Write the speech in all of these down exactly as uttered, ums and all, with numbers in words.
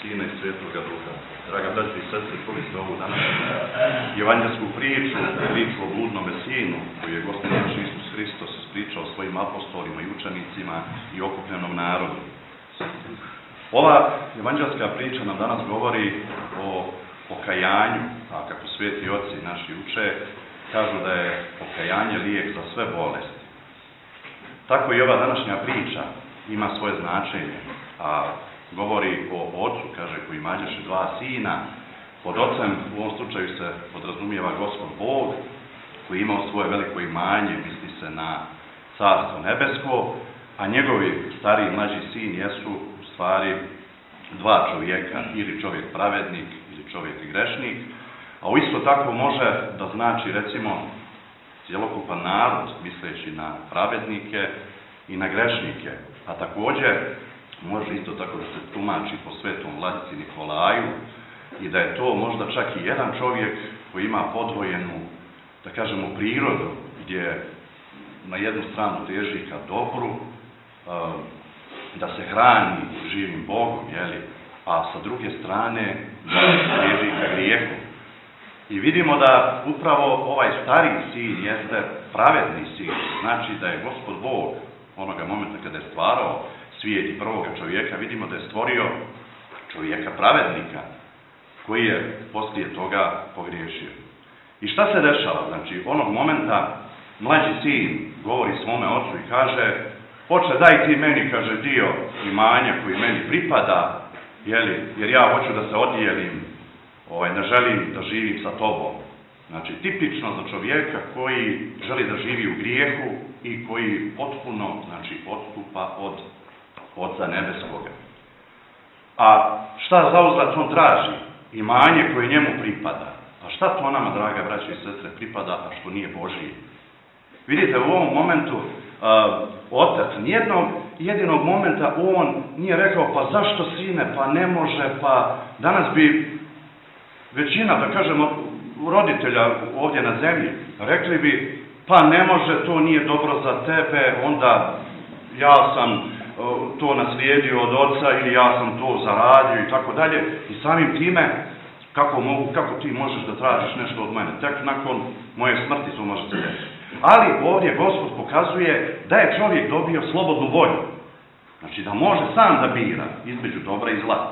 Sina i Svetoga Duha. Draga braći i sestre, čuli ste ovu današnju evanđelsku priču, priču o bludnome sinu, koju je Gospod naš Isus Hristos ispričao svojim apostolima i učenicima i okupljenom narodu. Ova evanđelska priča nam danas govori o pokajanju, a kako sveti oci naši uče, kažu da je pokajanje lijek za sve bolesti. Tako i ova današnja priča ima svoje značenje, a govori o ocu, kaže, koji imađeše dva sina. Pod ocem u ovom slučaju se podrazumijeva Gospod Bog, koji je imao svoje veliko imanje, misli se na carstvo nebesko, a njegovi stariji i mlađi sin jesu u stvari dva čovjeka, ili čovjek pravednik, ili čovjek grešnik, a isto tako može da znači, recimo, cjelokupan narod, misleći na pravednike i na grešnike, a također može isto tako da se tumači po svetom vladici Nikolaju i da je to možda čak i jedan čovjek koji ima podvojenu, da kažemo, prirodu, gdje na jednu stranu teži ka dobru, da se hrani živim Bogom, jeli, a sa druge strane da teži ka grijehu. I vidimo da upravo ovaj stariji sin jeste pravedni sin, znači da je Gospod Bog onoga momenta kada je stvarao svijet i prvoga čovjeka, vidimo da je stvorio čovjeka pravednika, koji je poslije toga pogriješio. I šta se dešava? Znači, onog momenta mlađi sin govori svome ocu i kaže: oče, daj ti meni, kaže, dio imanja koji meni pripada, jeli, jer ja hoću da se odijelim, ovaj, ne želim da živim sa tobom. Znači, tipično za čovjeka koji želi da živi u grijehu i koji potpuno, znači, odstupa od Oca nebeskoga. A šta zauzvrat on traži? Imanje koje njemu pripada. A šta to nama, draga braće i sestre, pripada, a što nije Božije? Vidite, u ovom momentu uh, otac nijednog jedinog momenta on nije rekao: pa zašto, sine, pa ne može, pa danas bi većina, da kažemo, roditelja ovdje na zemlji rekli bi: pa ne može, to nije dobro za tebe, onda ja sam to naslijedio od oca ili ja sam to zaradio i tako dalje. I samim time, kako, mogu, kako ti možeš da tražiš nešto od mene? Tek nakon moje smrti to može se desiti. Ali ovdje Gospod pokazuje da je čovjek dobio slobodnu volju. Znači da može sam da bira između dobra i zla.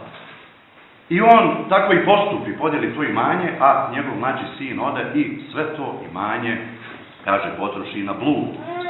I on tako i postupi, podijeli to imanje, a njegov mlađi sin ode i sve to imanje, kaže, potroši na blud.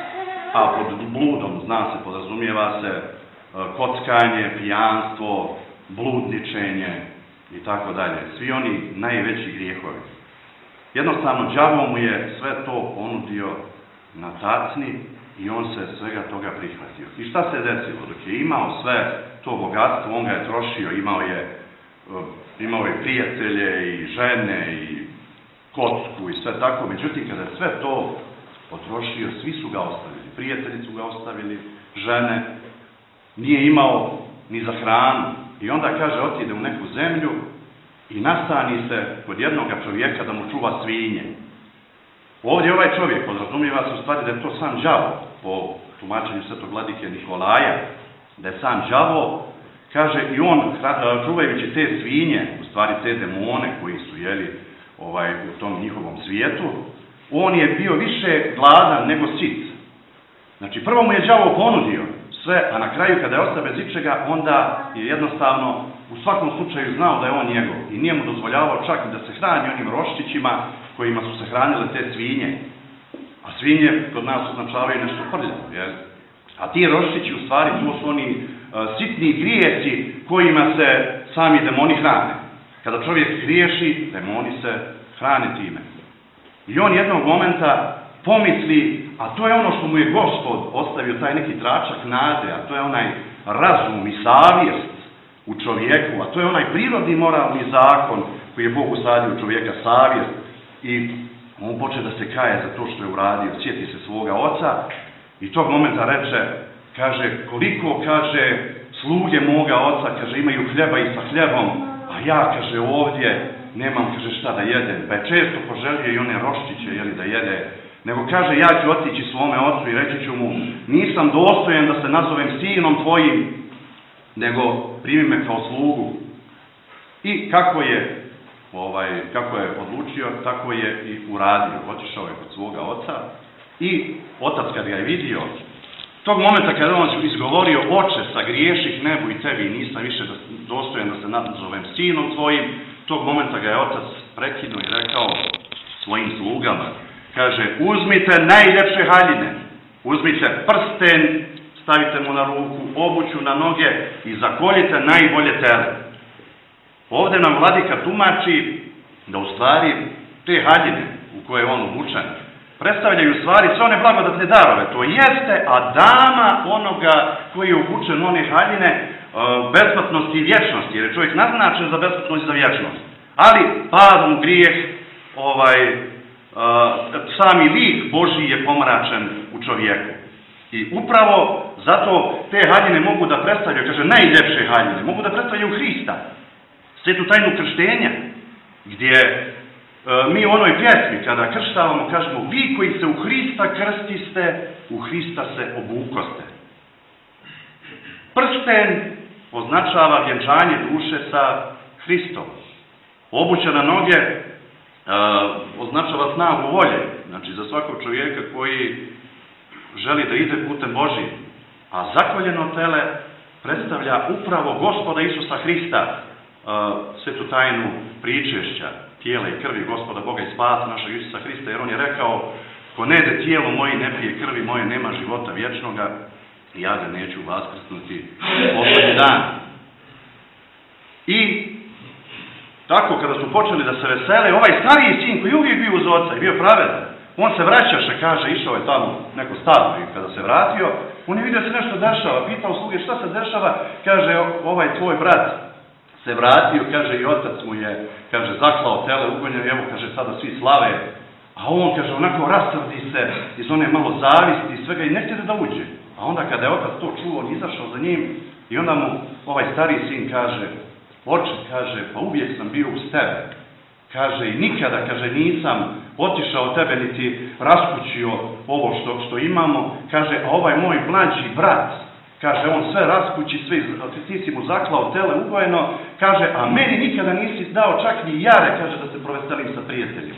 A pod bludom, zna se, podrazumijeva se kockanje, pijanstvo, bludničenje i tako dalje. Svi oni najveći grijehovi. Jednostavno, đavo mu je sve to ponudio na tacni i on se svega toga prihvatio. I šta se desilo? Dok je imao sve to bogatstvo, on ga je trošio, imao je, imao je prijatelje i žene i kocku i sve tako. Međutim, kada je sve to potrošio, svi su ga ostavili. Prijatelji su ga ostavili, žene, nije imao ni za hranu. I onda kaže, otide u neku zemlju i nastani se kod jednog čovjeka da mu čuva svinje. Ovdje ovaj čovjek podrazumijeva se u stvari da je to sam đavo, po tumačenju svetog vladike Nikolaja, da je sam đavo, kaže, i on, čuvajući te svinje, u stvari te demone koji su jeli ovaj, u tom njihovom svijetu, on je bio više gladan nego sit. Znači, prvo mu je đavo ponudio sve, a na kraju, kada je ostao bez ičega, onda je jednostavno u svakom slučaju znao da je on njegov. I nije mu dozvoljavao čak da se hrani onim roščićima kojima su se hranile te svinje. A svinje kod nas označavaju nešto prljavo, jel? A ti roščići, u stvari, to su oni uh, sitni grijeci kojima se sami demoni hrane. Kada čovjek griješi, demoni se hrane time. I on jednog momenta pomisli, a to je ono što mu je Gospod ostavio, taj neki tračak nade, a to je onaj razum i savjest u čovjeku, a to je onaj prirodni moralni zakon koji je Bog usadio u čovjeka, savjest. I on poče da se kaje za to što je uradio, sjeti se svoga oca i tog momenta reče, kaže, koliko, kaže, sluge moga oca, kaže, imaju hljeba i sa hljebom, a ja, kaže, ovdje nemam, kaže, šta da jedem. Pa je često poželio i one roščiće, jeli, da jede, nego kaže, ja ću otići svome ocu i reći ću mu, nisam dostojen da se nazovem sinom tvojim, nego primi me kao slugu. I kako je, ovaj, kako je odlučio, tako je i uradio. Otišao je kod svoga oca i otac kad ga je vidio, tog momenta kada on izgovorio: Oče, sagriješih nebu i tebi, nisam više dostojan da se nazovem sinom tvojim, tog momenta ga je otac prekinuo i rekao svojim slugama, kaže: uzmite najljepše haljine, uzmite prsten, stavite mu na ruku, obuću na noge i zakoljite najbolje tele. Ovdje nam vladika tumači da u stvari te haljine u koje je on obučen predstavljaju u stvari sve one blagodatne darove. To jeste Adama, onoga koji je obučen one haljine besplatnosti i vječnosti, jer je čovjek naznačen za besplatnost i za vječnost. Ali padom u grijeh, ovaj, sami lik Božji je pomračen u čovjeku. I upravo zato te haljine mogu da predstavljaju, kaže najljepše haljine, mogu da predstavljaju Hrista. Svetu tajnu krštenja, gdje e, mi u onoj pjesmi kada krštavamo kažemo: vi koji se u Hrista krstiste, u Hrista se obukoste. Prsten označava vjenčanje duše sa Hristom. Obuća na noge e, označava snagu volje, znači za svakog čovjeka koji želi da ide putem Božijim. A zakoljeno tele predstavlja upravo Gospoda Isusa Hrista, svetu tajnu pričešća tijela i krvi Gospoda Boga i spasa našeg Isusa Hrista, jer on je rekao: ko ne jede tijelo moje, ne pije krvi moje, nema života vječnoga, i ja ga neću vaskrsnuti posljednji dan. I tako kada su počeli da se vesele, ovaj stariji sin koji uvijek bio uz oca i bio pravedan, on se vraćaše, kaže, išao je tamo neko stavno i kada se vratio, on je vidio se nešto dešava, pitao sluge šta se dešava, kaže ovaj tvoj brat se vratio, kaže i otac mu je, kaže, zaklao tele, ugonjeno, evo, kaže, sada svi slave, a on, kaže, onako rasrdi se iz one malo zavisti i svega i ne htjede da uđe. A onda kada je otac to čuo, on izašao za njim i onda mu ovaj stariji sin kaže: oče, kaže, pa uvijek sam bio uz tebe, kaže, i nikada, kaže, nisam otišao tebe niti raskućio ovo što, što imamo, kaže, a ovaj moj mlađi brat, kaže, on sve raskući, sve, ti si mu zaklao tele ugojeno, kaže, a meni nikada nisi dao čak ni jare, kaže, da se proveselim sa prijateljima.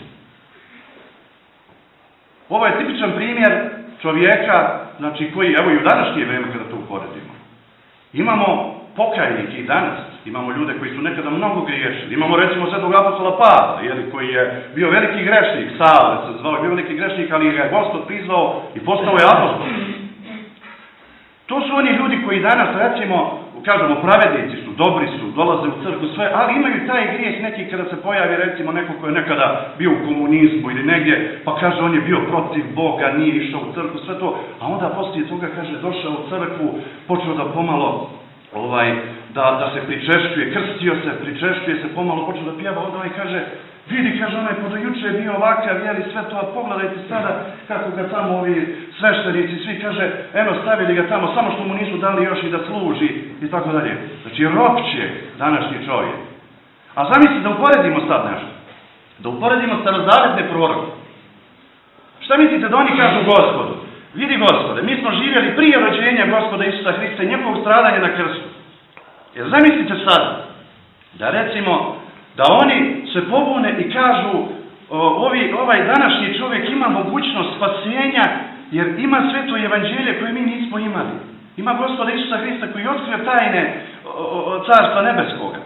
Ovo je tipičan primjer čovjeka, znači, koji, evo i u današnje vrijeme kada to uporedimo. Imamo pokajnike i danas, imamo ljude koji su nekada mnogo griješili. Imamo, recimo, svetog apostola Pavla, jeli, koji je bio veliki grešnik, Savle se zvao, bio veliki grešnik, ali ga je Gospod priznao i postao je apostol. To su oni ljudi koji danas, recimo, kažemo, pravednici su, dobri su, dolaze u crkvu, sve, ali imaju taj grijeh neki kada se pojavi, recimo, neko koji je nekada bio u komunizmu ili negdje, pa kaže, on je bio protiv Boga, nije išao u crkvu, sve to, a onda poslije toga, kaže, došao u crkvu, počeo da pomalo, ovaj, da, da se pričešćuje, krstio se, pričešćuje se, pomalo počeo da pjeva, onda ovaj kaže: vidi, kaže, onaj podo juče je bio ovakav, jeli, sve to, a pogledajte sada kako ga tamo ovi sveštenici, svi, kaže, eno, stavili ga tamo, samo što mu nisu dali još i da služi, i tako dalje. Znači, ropće današnji čovjek. A zamislite da uporedimo sad nešto. Da uporedimo starozavetne proroke. Šta mislite da oni kažu Gospodu? Vidi, Gospode, mi smo živjeli prije rođenja Gospoda Isusa Hrista i njegovog stradanja na krstu. Jer zamislite sad, da recimo, da oni se pobune i kažu: ovi, ovaj današnji čovjek ima mogućnost spasenja, jer ima sveto evanđelje koje mi nismo imali. Ima Gospoda Isusa Hrista koji otkrio tajne carstva nebeskoga.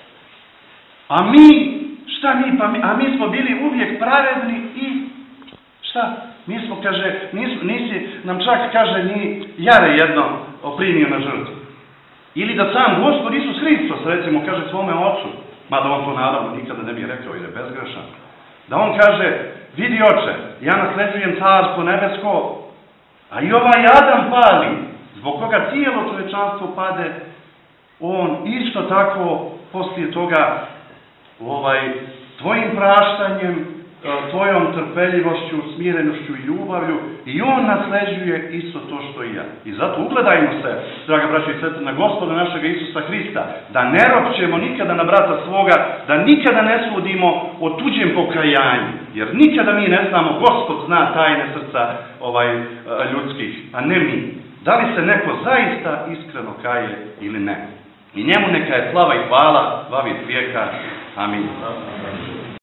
A mi, šta mi, pa mi, a mi smo bili uvijek pravedni i šta? Mi smo, kaže, nis, nisi nam čak, kaže, ni jare jedno primio na žrtvu. Ili da sam Gospod Isus Hristos, recimo, kaže svome ocu, mada on to naravno nikada ne bi rekao jer je bezgrešan, da on kaže: vidi, oče, ja nasleđujem carstvo nebesko, a i ovaj Adam pali, zbog koga cijelo čovječanstvo pade, on isto tako poslije toga ovaj, tvojim praštanjem, tvojom trpeljivošću, smirenošću i ljubavlju, i on nasleđuje isto to što i ja. I zato ugledajmo se, draga braćo i sestre, na Gospoda našega Isusa Hrista, da ne ropćemo nikada na brata svoga, da nikada ne sudimo o tuđem pokajanju, jer nikada mi ne znamo, Gospod zna tajne srca ovaj, ljudskih, a ne mi. Da li se neko zaista iskreno kaje ili ne. I njemu neka je slava i hvala, slavit vijeka. Amin.